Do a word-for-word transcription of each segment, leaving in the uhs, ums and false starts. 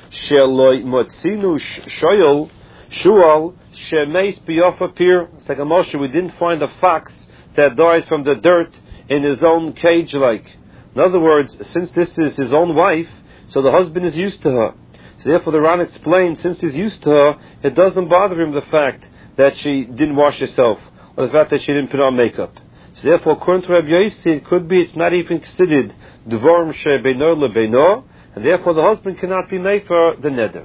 Sheloi motzinu shoyol shual shemeis biyofa pir. It's like a Moshe, we didn't find a fox that died from the dirt in his own cage like. In other words, since this is his own wife, so the husband is used to her. So therefore the Ran explains, since he's used to her, it doesn't bother him the fact that she didn't wash herself, or the fact that she didn't put on makeup. So therefore, according to Rabbi Yossi, it could be it's not even considered Dvorim shebeino lebeino, and therefore the husband cannot be made for the neder.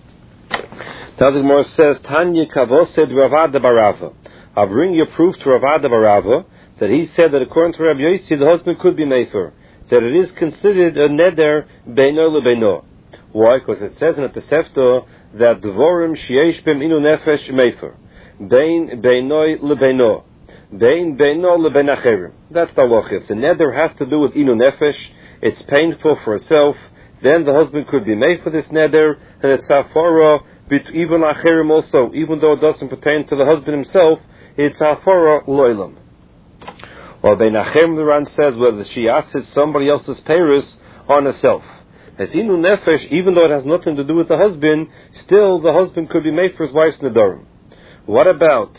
Now the Gemara says, Tanya kavosed Rav Ada bar Rava. I'll bring you proof to Rav Ada bar Rava that he said that according to Rabbi Yossi, the husband could be made for, that it is considered a neder beino lebeino. Why? Because it says in the Tosefta that Dvorim sheyesh bim inu nefesh mefer bein beinoi lebeino bein beino leben acherim. That's the halacha. If the neder has to do with inu nefesh, it's painful for herself, then the husband could be made for this neder, and it's hafara even acherim also, even though it doesn't pertain to the husband himself, it's hafara loilam. Or bein acherim, the Ran says, whether she asks somebody else's peiros on herself. As inu nefesh, even though it has nothing to do with the husband, still the husband could be made for his wife's nedarim. What about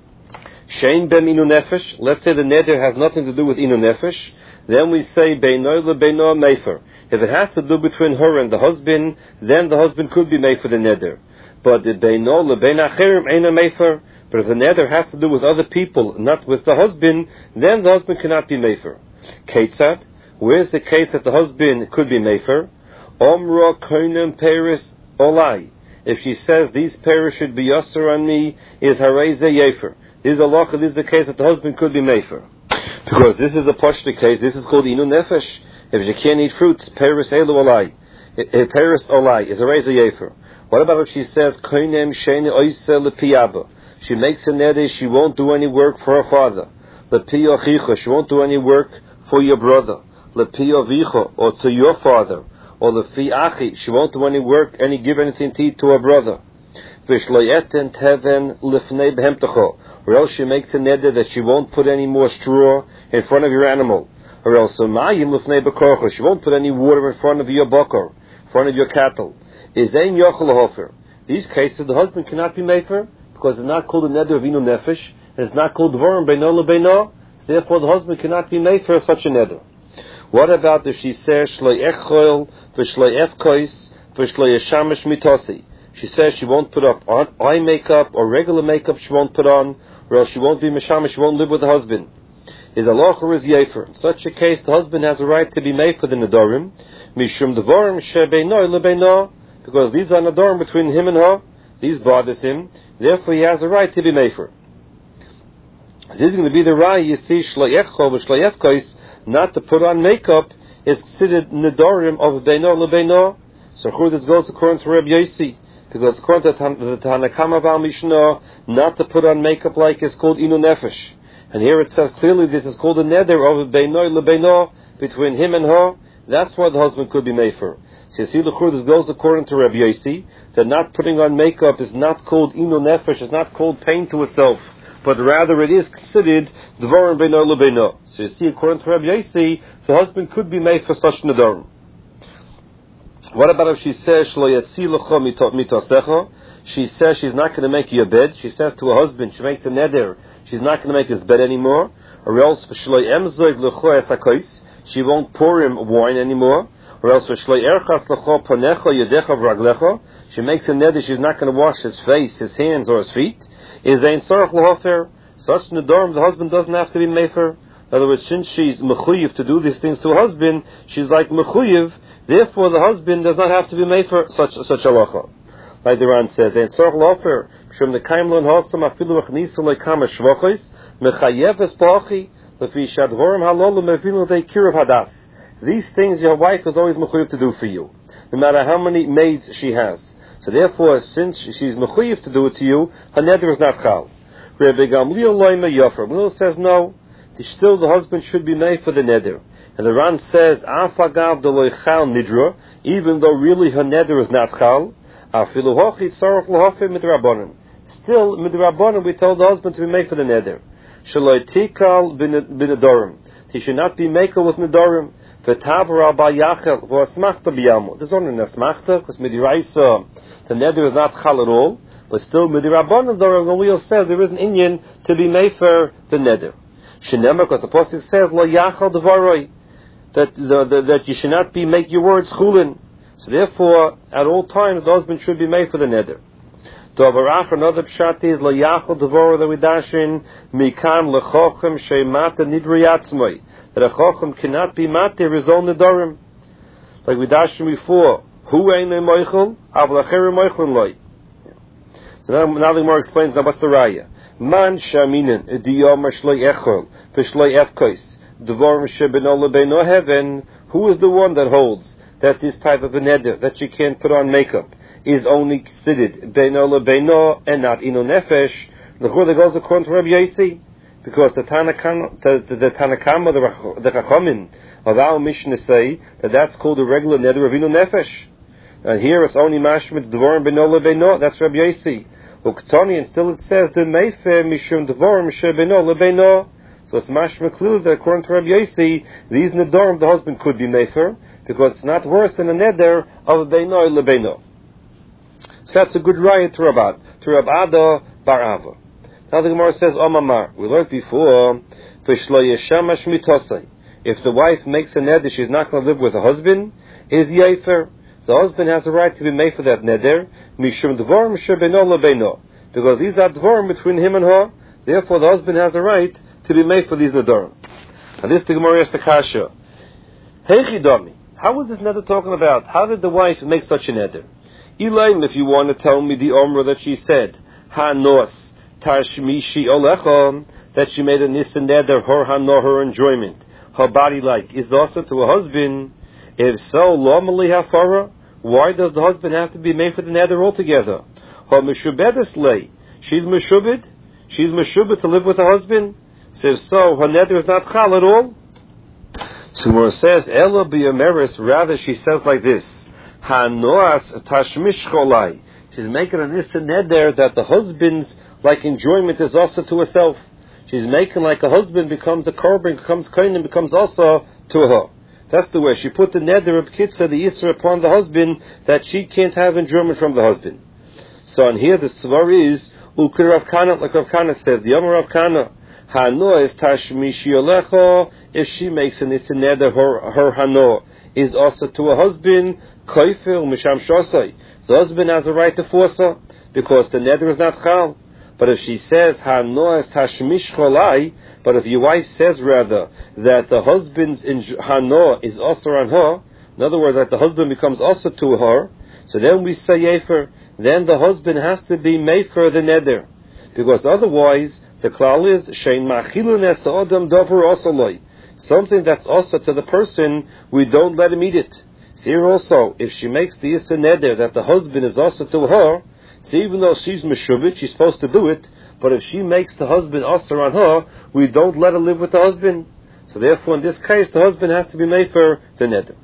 shein ben inu nefesh? Let's say the neder has nothing to do with inu nefesh. Then we say beinoi lebeino mefer. If it has to do between her and the husband, then the husband could be made for the neder. But the beinoi leben acherim eina mefer. But if the neder has to do with other people, not with the husband, then the husband cannot be mefer. Ketzad? Where's the case that the husband could be mefer? Omra koinem peris olai. If she says these peris should be yasser on me, is harei ze yefer. This is a law. This is the case that the husband could be mefer. Because this is a pashta case. This is called inu nefesh. If she can't eat fruits, peris elu olai. Peris olai is harei ze yefer. What about if she says koinem sheni oise lepiyaba? She makes a neder. She won't do any work for her father. Lepiya chicha. She won't do any work for your brother. Lepiya vicha, or to your father. Or the fi achi, she won't do any work, any give anything to eat to her brother. Vishloyeten teven lifnei behemtecho, or else she makes a neder that she won't put any more straw in front of your animal. Or else mayim lifnei bekorcho, she won't put any water in front of your bakar, in front of your cattle. Is ein yochel hofer. These cases the husband cannot be made for because it's not called a neder of inu nefesh, and it's not called dvorim beino lebeino. Therefore, the husband cannot be made for such a neder. What about if she says shloi echol v'shloi efkois v'shloi eshamish mitosi? She says she won't put up on eye makeup or regular makeup. She won't put on, or else she won't be mishamish. She won't live with the husband. Is aloch or is yefer? In such a case, the husband has a right to be made for the nedarim. Mishum devarim shebeinoi lebeino, because these are nedarim between him and her. These bothers him. Therefore, he has a right to be made for. This is going to be the right. You see, shloi echol v'shloi efkois. Not to put on makeup is considered nedarim of beino lebeino. So who this goes according to Rabbi Yossi, because according to the Tanakama Val Mishnah, not to put on makeup like is called inu nefesh. And here it says clearly this is called a neder of beino lebeino between him and her. That's why the husband could be made for. So you see, the this goes according to Rabbi Yossi, that not putting on makeup is not called inu nefesh, is not called pain to itself, but rather it is considered dvarim beino lebeino. So you see, according to Rabbi Yossi, the husband could be made for such nedarim. What about if she says shlo yatzi lecha mitosecha? She says she's not going to make you a bed. She says to her husband, she makes a neder, she's not going to make his bed anymore. Or else shlo emzog lecha esakos, she won't pour him wine anymore. Or else shlo erchas lecha panecha yedecha v'raglecha, she makes a neder, she's not going to wash his face, his hands, or his feet. Is ein tzarich lehofer? Such nedarim the husband doesn't have to be mefer. In other words, since she's mechuyev to do these things to her husband, she's like mechuyev. Therefore, the husband does not have to be mefer such such halacha. Like the Ran says, ein tzarich lehofer. Shum nekaim lo nhosam afilu achnisu lekama shvachos mechayev espachi lefi shadvorim halolu mevilu deikirav hadas. These things your wife is always mechuyev to do for you, no matter how many maids she has. So therefore, since she's mechuyev to do it to you, her neder is not chal. Rabbi Gamliel loyme yofer. Gamliel says no. Still, the husband should be made for the neder. And the Ran says, afagav deloy chal nidra, even though really her neder is not chal. Afilu hochi tzarich lehofer midrabanan. Still, midrabanan, we told the husband to be made for the neder. Shaloi tikal b'nedarim. He should not be maker with nedarim. V'tavra ba yachel v'asmachta b'yamu. There's only an asmachta, because midiraisa, the neder is not chal at all, but still midirabanan, the Gamliel says there is an inyan to be mefer the neder. Shenema, because the Pasuk says, lo yachel devaroi, that, the, the, that you should not be, make your words chulin. So therefore, at all times, the husband should be made for the neder. Dovarach, another pshat is, lo yachel devaroi, that we dash in, mikan lechochem sheimata nidri yatzmoi. That a chochem cannot be matir his own nedarim. Like we dashed before, hu ein moichel, avol acher moichelin loy. So now, now the more explains now what's the raya. Man shaminen ediyom shloi echol v'shloi efkos dvorim shebeno lebeino heaven. Who is the one that holds that this type of a neder that she can't put on makeup is only considered beino lebeino and not ino nefesh? The chura goes according to Rabbi Yossi. Because the Tanakama, the, the, the Tanakama, the, the Chachamim of our Mishnah say that that's called a regular neder of ino nefesh. And here it's only mashmitz dvorim beno lebeino. That's Rabbi Yossi. Uktoni, and still it says the meifer mishum dvorim shebeno lebeino. So it's mashmitz clearly that according to Rabbi Yossi, these nedarim the husband could be meifer because it's not worse than a neder of beino lebeino. So that's a good raya to Rabad, to Rabada bar Ava. Now the Gemara says, Omamar, we learned before, if the wife makes a neder, she's not going to live with her husband, is yefer. The husband has a right to be made for that neder, mishum dvorim shebeno lebeino. Because these are dvorim between him and her, therefore the husband has a right to be made for these nedarim. And this the Gemara asks the kasha. Heichidami, how was this neder talking about? How did the wife make such a neder? Elaine, if you want to tell me the omra that she said, ha nos, Tashmishi Olechom, that she made a nisan neder, her hano, her enjoyment, her body like, is also to a husband. If so, lomali hafara, why does the husband have to be made for the neder altogether? Her meshubedes lay, she's meshubed, she's meshubed to live with her husband. So if so, her neder is not chal at all. So when it says Ella biyameris, rather she says like this: Hanoas tashmish cholai. She's making a nisan neder that the husband's like enjoyment is also to herself. She's making like a husband becomes a korban, becomes kohen, and becomes also to her. That's the way she put the neder of kitzah, the yisra, upon the husband that she can't have enjoyment from the husband. So on here the svar is ukir Rav Kana, like Rav Kana says, the Yom Rav Kana, hano is tashmishi olecho. If she makes an nisan neder, her her hano is also to a husband koifel misham shosai. The husband has a right to force her because the neder is not chal. But if she says hano es tashmish cholai, but if your wife says rather that the husband's hano is also on her, in other words that the husband becomes also to her, so then we say yefer. Then the husband has to be mefer the neder, because otherwise the klal is shein machilun es adam davar also loy. Something that's also to the person, we don't let him eat it. So here also, if she makes the issa neder that the husband is also to her, so even though she's meshubit, she's supposed to do it, but if she makes the husband also on her, we don't let her live with the husband. So therefore, in this case, the husband has to be made for the neder.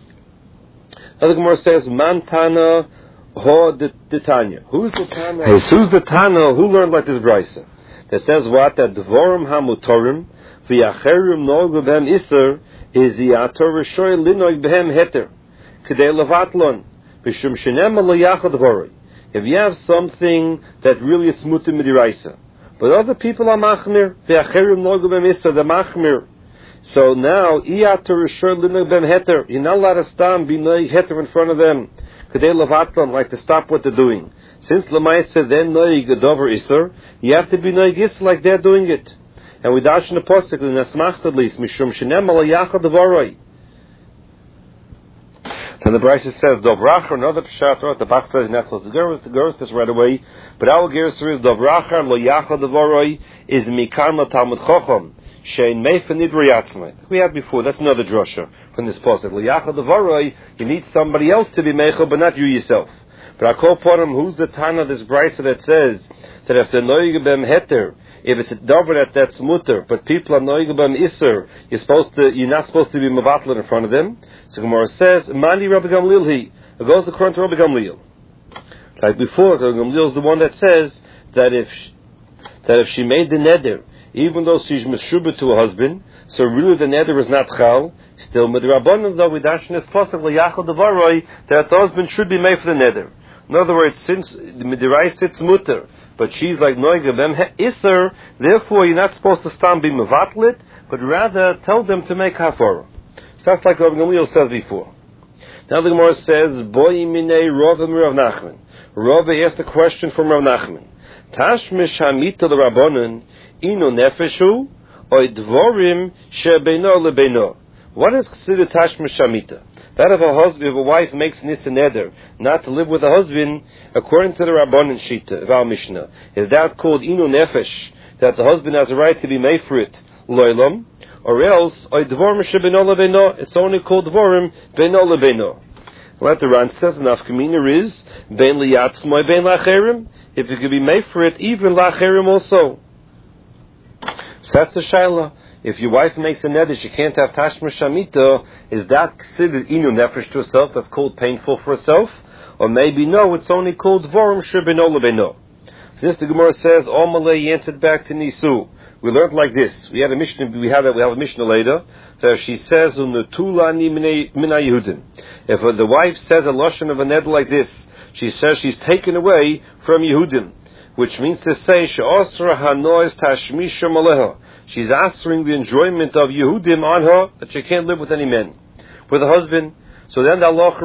Another Gemara says, Man Tana Ho Tanya. Who's the Tana? Hey, who's the Tana who learned like this brisa? That says what? That Dvorim HaMutorim V'yacherim Nogu Behem Iser is Yator Rishoy Linoig Behem Heter K'dei Levatlon B'shum Shenem Alayachad Dvoroi. If you have something that really it's mutim midiraisa, but other people are machmir, ve'acherim nogu b'misa, the machmir. So now, iyater rishor linug b'm heter, you're not allowed to stand be noig heter in front of them, k'dei levatlan, like to stop what they're doing. Since l'maisa then noig adover iser, you have to be noig iser like they're doing it. And we dash in the posuk in asmacht at least, mishum shenem alayachad devaroi. And the Brisa says, Dovrachar, another Pshat, the Bach says, Nechlos, the girl, the girl says right away, but our Gerser is, Dovrachar, lo yachad devoroi, is mikan la Talmud Chochom, shein meifa nidri yatzmai. We had before, that's another drosha from this posuk. Lo yachad devoroi, you need somebody else to be meicha, but not you yourself. But I call upon him, who's the Tana of this Brisa that says, that if the noig bem heter, if it's a dover that that's mutter, but people are noig bem iser, you're supposed to, you're not supposed to be mevatler in front of them. So Gemara says, Mani Rabbi Gamliel he. It goes according to Rabbi Gamliel. Like before, Rabbi Gamliel is the one that says that if she, that if she made the neder, even though she's meshubah to her husband, So really the neder is not chal. Still, midrabanan though we darshan is possible yachol devaroi that the husband should be made for the neder. In other words, since the midirai sits mutter, but she's like noiga bem iser, therefore you're not supposed to stand be mevatlit, but rather tell them to make hafara. So that's like Rabbi Gamliel says before. Now the Gemara says, Boi minei Rava Rav Nachman. Rava asked a question from Rav Nachman. Tashmish hamita l'Rabbanan inu nefeshu oy dvorim shebeino lebeino. What is considered tashmish hamita? That if a husband, if a wife makes nisa neder not to live with a husband, according to the Rabbanan Shita of our Mishnah, is that called inu nefesh, that the husband has a right to be made for it, loylam, or else oy dvorim shebeino lebeino, it's only called dvorim beino lebeino. What the Ran says in Afkamina is ben liyatzmoy ben lacherim. If it could be made for it, even lacherim also. So that's the shaila. If your wife makes a neder, she can't have tashma shamita. Is that considered inu nefesh to herself? That's called painful for herself, or maybe no, it's only called dvorim shebeno lebeno. So this the Gemara says, Omalei answered back to Nisu. We learned like this. We had a Mishnah. We have a, we have a Mishnah later. So she says, "Unutulani mina Yehudim." If the wife says a lashon of a neder like this, she says she's taken away from Yehudim, which means to say she'asra hanois tashmisha maleha. She's answering the enjoyment of Yehudim on her, that she can't live with any men, with a husband. So then the Allah